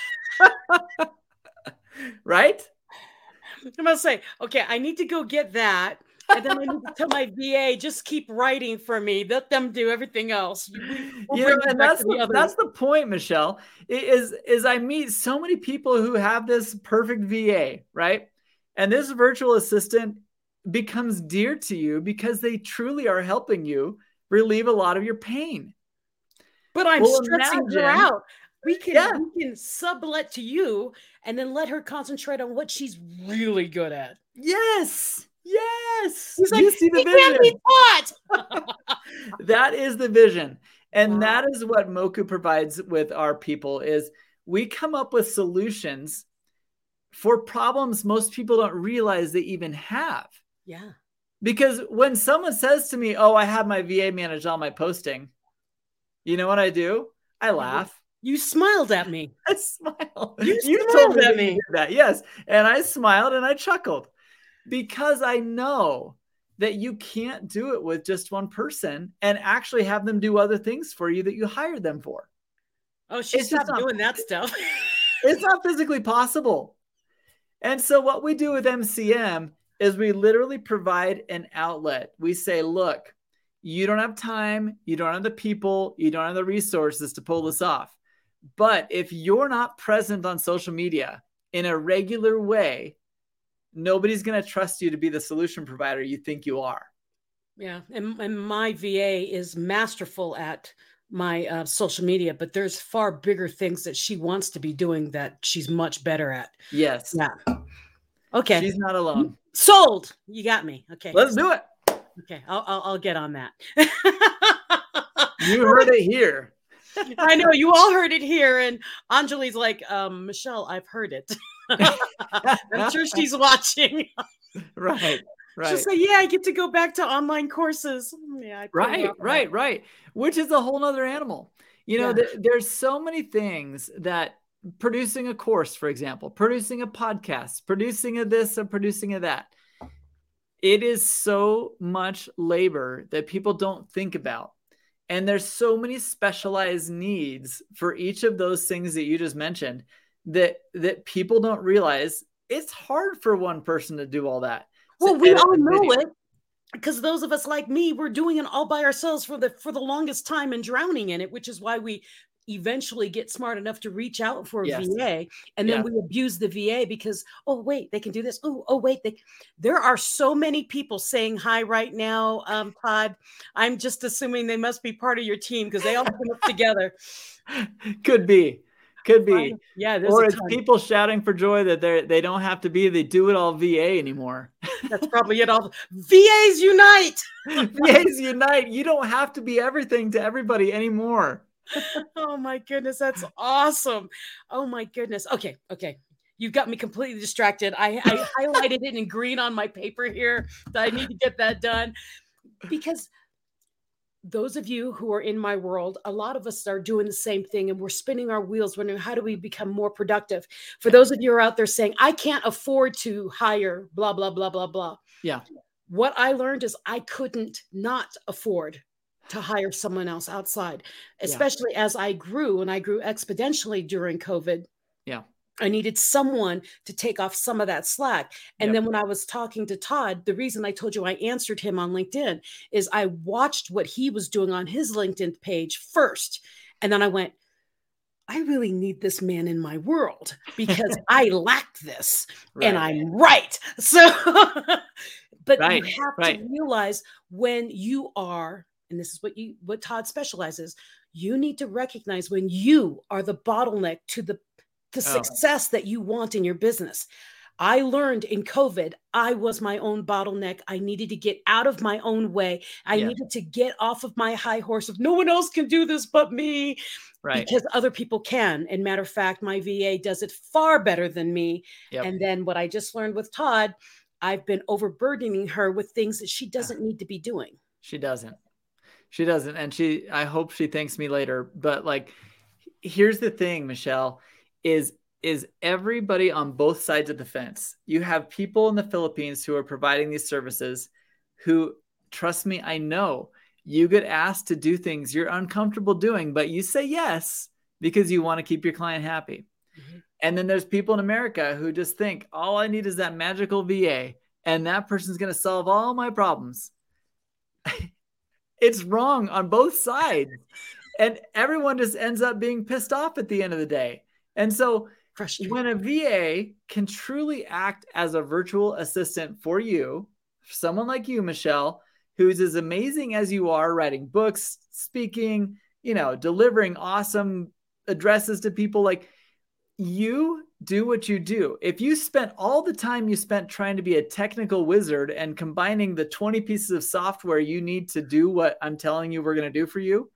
Right? I'm going to say, okay, I need to go get that. And then I need to tell my V A, just keep writing for me. Let them do everything else. We'll you know, and that's the, that's the point, Michelle, is, is I meet so many people who have this perfect V A, right? And this virtual assistant becomes dear to you because they truly are helping you relieve a lot of your pain. But I'm well, stressing imagine, her out. We can, yeah. we can sublet to you and then let her concentrate on what she's really good at. Yes. Yes. He's like, you see the he vision. can't be taught. That is the vision. And Wow. that is what Moku provides with our people is we come up with solutions for problems most people don't realize they even have. Yeah. Because when someone says to me, oh, I have my V A manage all my posting, you know what I do? I laugh. You smiled at me. I smile. You, You smiled told me at that me. you did that. Yes. And I smiled and I chuckled because I know that you can't do it with just one person and actually have them do other things for you that you hired them for. Oh, she It's just stopped not- doing that stuff. It's not physically possible. And so what we do with M C M is we literally provide an outlet. We say, look, you don't have time, you don't have the people, you don't have the resources to pull this off. But if you're not present on social media in a regular way, nobody's going to trust you to be the solution provider you think you are. Yeah. And, and my V A is masterful at my uh, social media, but there's far bigger things that she wants to be doing that she's much better at. Yes. Yeah. Okay. She's not alone. Sold. You got me. Okay. Let's do it. Okay. I'll, I'll, I'll get on that. You heard it here. I know you all heard it here. And Anjali's like, um, Michelle, I've heard it. I'm sure she's watching. Right. Right. She'll say, yeah, I get to go back to online courses. Yeah. I Right, right, right. Which is a whole nother animal. You know, Yeah. th- there's so many things that producing a course, for example, producing a podcast, producing a this or producing a that. It is so much labor that people don't think about. And there's so many specialized needs for each of those things that you just mentioned that, that people don't realize it's hard for one person to do all that. Well, To we edit all a know video. it because those of us like me, we're doing it all by ourselves for the for the longest time and drowning in it, which is why we eventually get smart enough to reach out for a Yes. V A, and then Yeah. we abuse the V A because, oh wait, they can do this. Oh, oh wait, they. There are so many people saying hi right now, um, Todd. I'm just assuming they must be part of your team because they all come up together. Could be, could be. Yeah, there's Or a it's ton. people shouting for joy that they they don't have to be the do it all V A anymore. That's probably it. All V As unite. V As unite. You don't have to be everything to everybody anymore. Oh my goodness, that's awesome. Oh my goodness. Okay, okay. You got me completely distracted. I, I highlighted it in green on my paper here that I need to get that done. Because those of you who are in my world, a lot of us are doing the same thing and we're spinning our wheels wondering, how do we become more productive? For those of you who are out there saying, I can't afford to hire blah, blah, blah, blah, blah. Yeah. What I learned is I couldn't not afford to hire someone else outside, especially yeah. as I grew and I grew exponentially during COVID. Yeah. I needed someone to take off some of that slack. And yep. then when I was talking to Todd, the reason I told you I answered him on LinkedIn is I watched what he was doing on his LinkedIn page first. And then I went, I really need this man in my world because I lack this right. and I'm right. So, but right. you have right. to realize when you are, and this is what you, what Todd specializes, you need to recognize when you are the bottleneck to the the success oh. that you want in your business. I learned in COVID, I was my own bottleneck. I needed to get out of my own way. I yeah. needed to get off of my high horse of no one else can do this but me, right? Because other people can. And matter of fact, my V A does it far better than me. Yep. And then what I just learned with Todd, I've been overburdening her with things that she doesn't need to be doing. She doesn't. She doesn't. And she, I hope she thanks me later. But like, here's the thing, Michelle, is is everybody on both sides of the fence. You have people in the Philippines who are providing these services who, trust me, I know you get asked to do things you're uncomfortable doing, but you say yes because you want to keep your client happy. Mm-hmm. And then there's people in America who just think, all I need is that magical V A and that person's going to solve all my problems. It's wrong on both sides. And everyone just ends up being pissed off at the end of the day. And so when a V A can truly act as a virtual assistant for you, someone like you, Michelle, who's as amazing as you are, writing books, speaking, you know, delivering awesome addresses to people, like you do what you do. If you spent all the time you spent trying to be a technical wizard and combining the twenty pieces of software you need to do what I'm telling you we're going to do for you,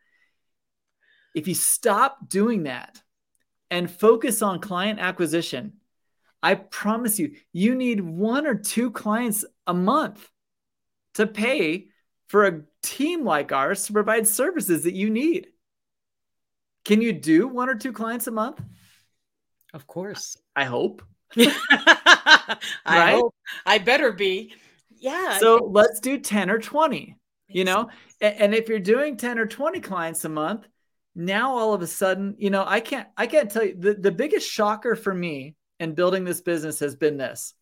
if you stop doing that and focus on client acquisition, I promise you, you need one or two clients a month to pay for a team like ours to provide services that you need. Can you do one or two clients a month? Of course. I hope. I right? hope. I better be. Yeah. So let's do ten or twenty, you know, and if you're doing ten or twenty clients a month, now all of a sudden, you know, I can't, I can't tell you the, the biggest shocker for me in building this business has been this.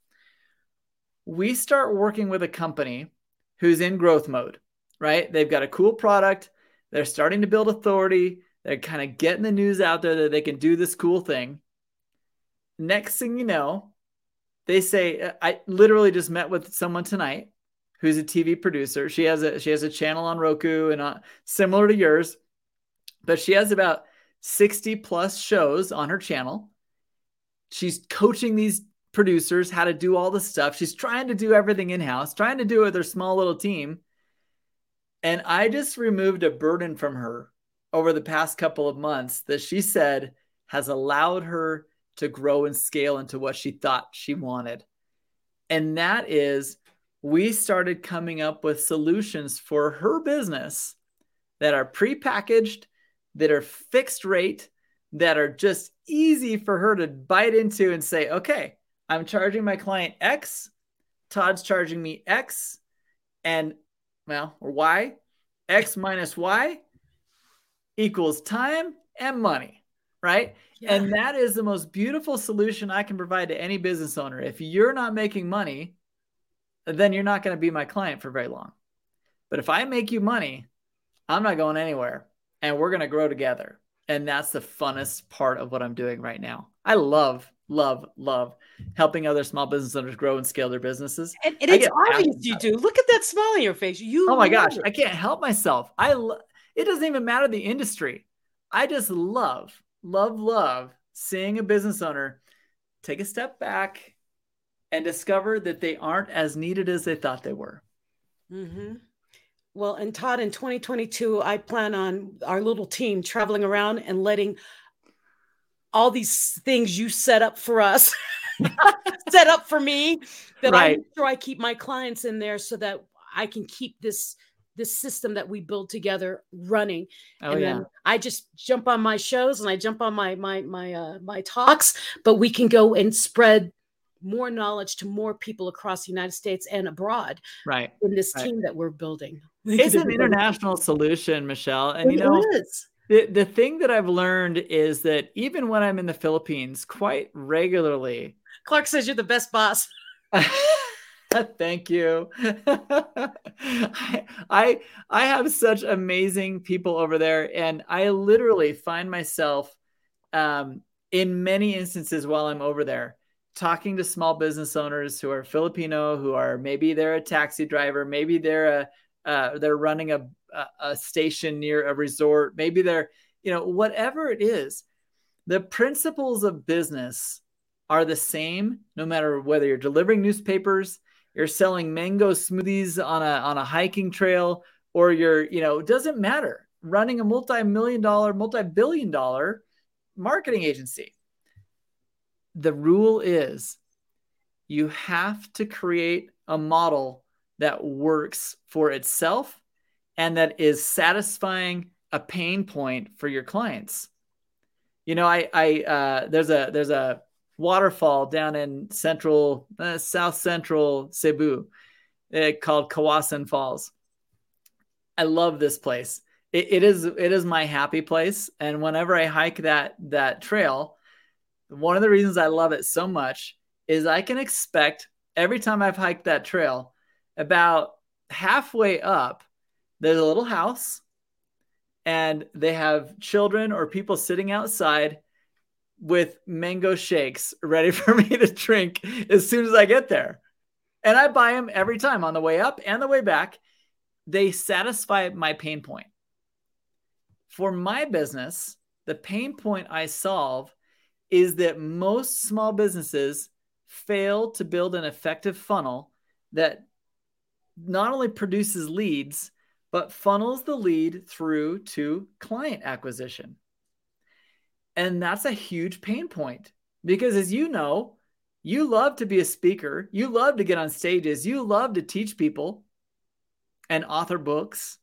We start working with a company who's in growth mode, right? They've got a cool product. They're starting to build authority. They're kind of getting the news out there that they can do this cool thing. Next thing you know, they say, I literally just met with someone tonight who's a T V producer. She has a, she has a channel on Roku and uh, similar to yours. But she has about sixty plus shows on her channel. She's coaching these producers how to do all the stuff. She's trying to do everything in-house, trying to do it with her small little team. And I just removed a burden from her over the past couple of months that she said has allowed her to grow and scale into what she thought she wanted. And that is, we started coming up with solutions for her business that are prepackaged, that are fixed rate, that are just easy for her to bite into and say, okay, I'm charging my client X, Todd's charging me X, and well, or Y, X minus Y equals time and money, right? Yeah. And that is the most beautiful solution I can provide to any business owner. If you're not making money, then you're not going to be my client for very long. But if I make you money, I'm not going anywhere. And we're going to grow together. And that's the funnest part of what I'm doing right now. I love, love, love helping other small business owners grow and scale their businesses. And, and I it's get obvious passionate you about do. Look at that smile on your face. You Oh my love gosh, it. I can't help myself. I lo- it doesn't even matter the industry. I just love, love, love seeing a business owner take a step back and discover that they aren't as needed as they thought they were. Mm-hmm. Well, and Todd, in twenty twenty-two, I plan on our little team traveling around and letting all these things you set up for us, set up for me, that Right. I make sure I keep my clients in there so that I can keep this this system that we build together running. Oh, and yeah. then I just jump on my shows and I jump on my my my uh, my talks, but we can go and spread more knowledge to more people across the United States and abroad Right. in this Right. team that we're building. It's an international solution, Michelle. And, you It know, is. the, the thing that I've learned is that even when I'm in the Philippines quite regularly, Clark says you're the best boss. thank you. I, I I have such amazing people over there, and I literally find myself um, in many instances while I'm over there talking to small business owners who are Filipino, who are maybe they're a taxi driver, maybe they're a uh, they're running a, a a station near a resort, maybe they're, you know, whatever it is. The principles of business are the same no matter whether you're delivering newspapers, you're selling mango smoothies on a on a hiking trail, or you're, you know, it doesn't matter, running a multi-million dollar, multi-billion dollar marketing agency. The rule is you have to create a model that works for itself and that is satisfying a pain point for your clients. You know, I, I, uh, there's a, there's a waterfall down in central, uh, South Central Cebu uh, called Kawasan Falls. I love this place. It, it is, it is my happy place. And whenever I hike that, that trail, one of the reasons I love it so much is I can expect every time I've hiked that trail, about halfway up, there's a little house and they have children or people sitting outside with mango shakes ready for me to drink as soon as I get there. And I buy them every time on the way up and the way back. They satisfy my pain point. For my business, the pain point I solve is that most small businesses fail to build an effective funnel that not only produces leads, but funnels the lead through to client acquisition. And that's a huge pain point because, as you know, you love to be a speaker. You love to get on stages. You love to teach people and author books.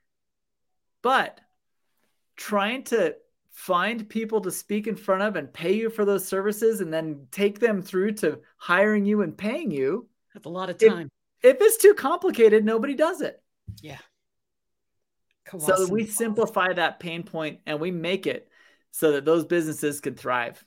But trying to find people to speak in front of and pay you for those services and then take them through to hiring you and paying you. That's a lot of time. If, if it's too complicated, nobody does it. Yeah. So we simplify that pain point and we make it so that those businesses can thrive.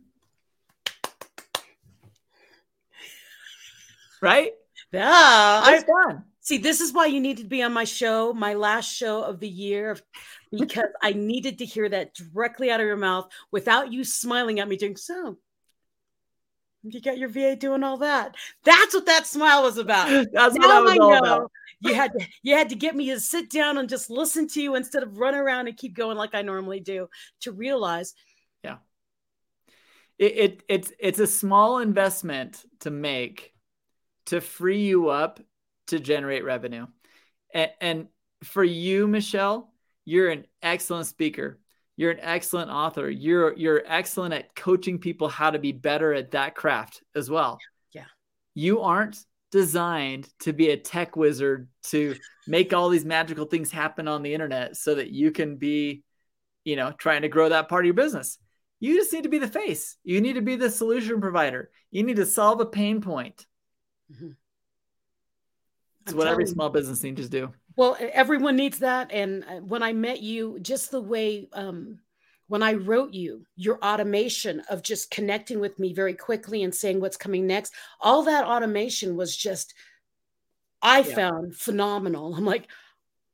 Right? Yeah. It's fun. See, this is why you needed to be on my show, my last show of the year, because I needed to hear that directly out of your mouth without you smiling at me doing, so you got your V A doing all that. That's what that smile was about. That's now what I was I all know about. you had to you had to get me to sit down and just listen to you instead of run around and keep going like I normally do, to realize. Yeah. It, it it's it's a small investment to make to free you up to generate revenue. And, and for you, Michelle, you're an excellent speaker. You're an excellent author. You're you're excellent at coaching people how to be better at that craft as well. Yeah. You aren't designed to be a tech wizard to make all these magical things happen on the internet so that you can be, you know, trying to grow that part of your business. You just need to be the face. You need to be the solution provider. You need to solve a pain point. Mm-hmm. It's I'm what every telling you. small business needs to do. Well, everyone needs that. And uh, when I met you, just the way, um, when I wrote you, your automation of just connecting with me very quickly and saying what's coming next, all that automation was just, I Yeah. found phenomenal. I'm like,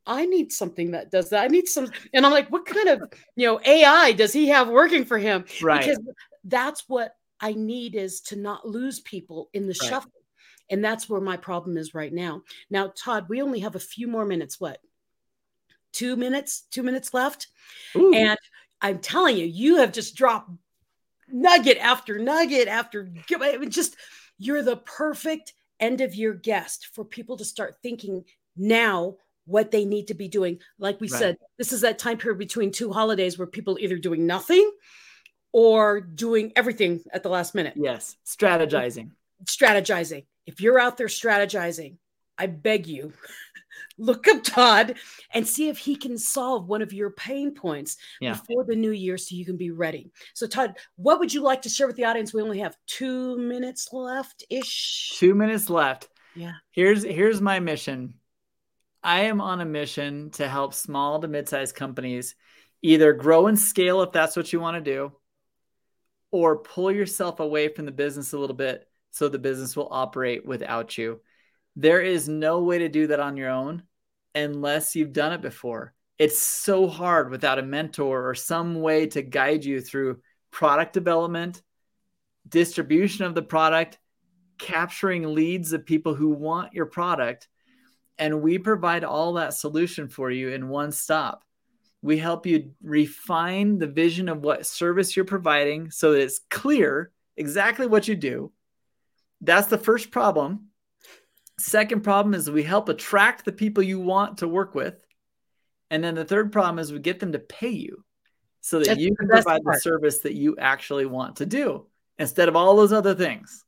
I need something that does that. I need some. And I'm like, what kind of, you know, A I does he have working for him? Right. Because that's what I need, is to not lose people in the Right. shuffle. And that's where my problem is right now. Now, Todd, we only have a few more minutes. What? Two minutes, two minutes left. Ooh. And I'm telling you, you have just dropped nugget after nugget after just, you're the perfect end of year guest for people to start thinking now what they need to be doing. Like we Right. said, this is that time period between two holidays where people are either doing nothing or doing everything at the last minute. Yes. Strategizing. Strategizing. If you're out there strategizing, I beg you, look up Todd and see if he can solve one of your pain points Yeah. before the new year so you can be ready. So Todd, what would you like to share with the audience? We only have two minutes left-ish. Two minutes left. Yeah. Here's here's my mission. I am on a mission to help small to mid-sized companies either grow and scale if that's what you want to do, or pull yourself away from the business a little bit so the business will operate without you. There is no way to do that on your own unless you've done it before. It's so hard without a mentor or some way to guide you through product development, distribution of the product, capturing leads of people who want your product. And we provide all that solution for you in one stop. We help you refine the vision of what service you're providing so that it's clear exactly what you do. That's the first problem. Second problem is we help attract the people you want to work with. And then the third problem is we get them to pay you so that That's you the can best provide part. the service that you actually want to do instead of all those other things.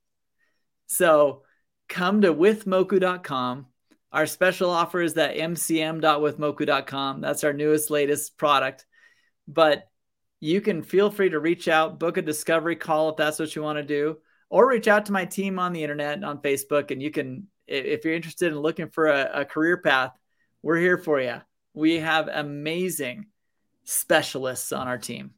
So come to with moku dot com. Our special offer is that m c m dot with moku dot com. That's our newest, latest product. But you can feel free to reach out, book a discovery call if that's what you want to do, or reach out to my team on the internet, on Facebook. And you can, if you're interested in looking for a, a career path, we're here for you. We have amazing specialists on our team.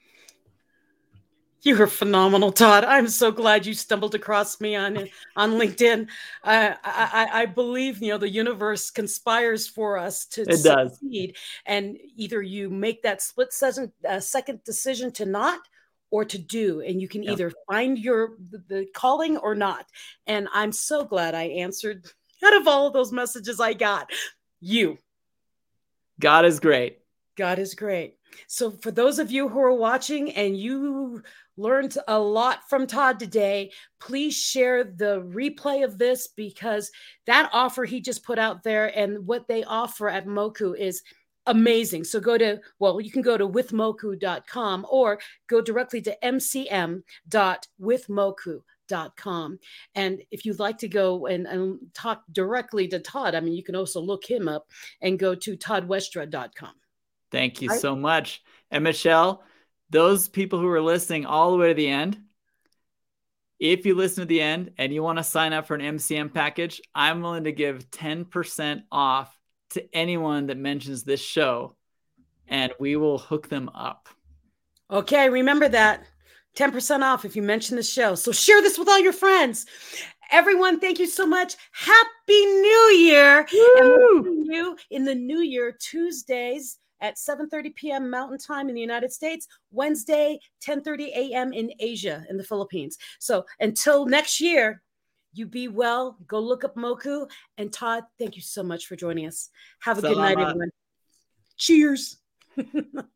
You are phenomenal, Todd. I'm so glad you stumbled across me on on LinkedIn. Uh, I, I believe, you know, the universe conspires for us to It does. succeed, and either you make that split second, uh, second decision to not or to do, and you can Yep. either find your the, the calling or not. And I'm so glad I answered out of all of those messages I got. You. God is great. God is great. So for those of you who are watching and you learned a lot from Todd today, please share the replay of this, because that offer he just put out there and what they offer at Moku is amazing. So go to, well, you can go to with moku dot com or go directly to m c m dot with moku dot com. And if you'd like to go and, and talk directly to Todd, I mean, you can also look him up and go to todd westra dot com. Thank you Right. so much. And Michelle, those people who are listening all the way to the end, if you listen to the end and you want to sign up for an M C M package, I'm willing to give ten percent off to anyone that mentions this show, and we will hook them up. Okay, remember that. ten percent off if you mention the show. So share this with all your friends. Everyone, thank you so much. Happy New Year. And we'll see you in the new year, Tuesdays at seven thirty p.m. Mountain Time in the United States, Wednesday, ten thirty a.m. in Asia, in the Philippines. So until next year, you be well. Go look up Moku. And Todd, thank you so much for joining us. Have a good night, Salamat. everyone. Cheers.